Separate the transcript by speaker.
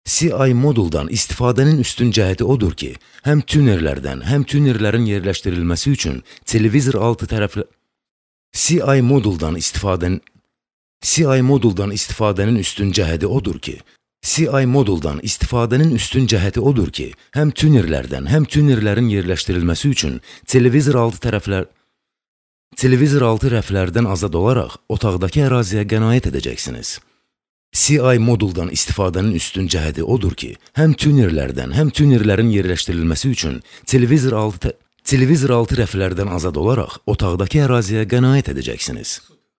Speaker 1: CI moduldan istifadənin üstün cəhəti odur ki, həm tunerlərdən, həm tunerlərin yerləşdirilməsi üçün televizor altı tərəflə CI moduldan istifadənin üstün cəhəti odur ki, həm tunerlərdən, həm tunerlərin yerləşdirilməsi üçün televizor altı rəflərdən azad olaraq otaqdakı əraziyə qənaət edəcəksiniz. CI moduldan istifadənin üstün cəhəti odur ki, həm tunerlərdən, həm tunerlərin yerləşdirilməsi üçün televizor altı rəflərdən azad olaraq otaqdakı əraziyə qənaət edəcəksiniz.